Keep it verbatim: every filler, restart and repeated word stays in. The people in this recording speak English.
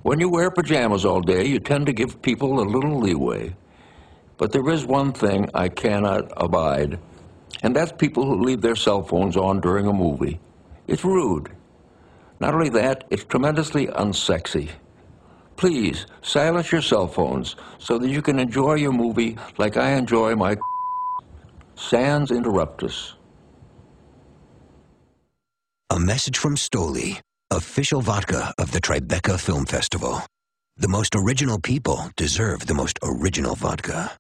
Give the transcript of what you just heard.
When you wear pajamas all day, you tend to give people a little leeway. But there is one thing I cannot abide, and that's people who leave their cell phones on during a movie. It's rude. Not only that, it's tremendously unsexy. Please, silence your cell phones so that you can enjoy your movie like I enjoy my sans interruptus. A message from Stoli, official vodka of the Tribeca Film Festival. The most original people deserve the most original vodka.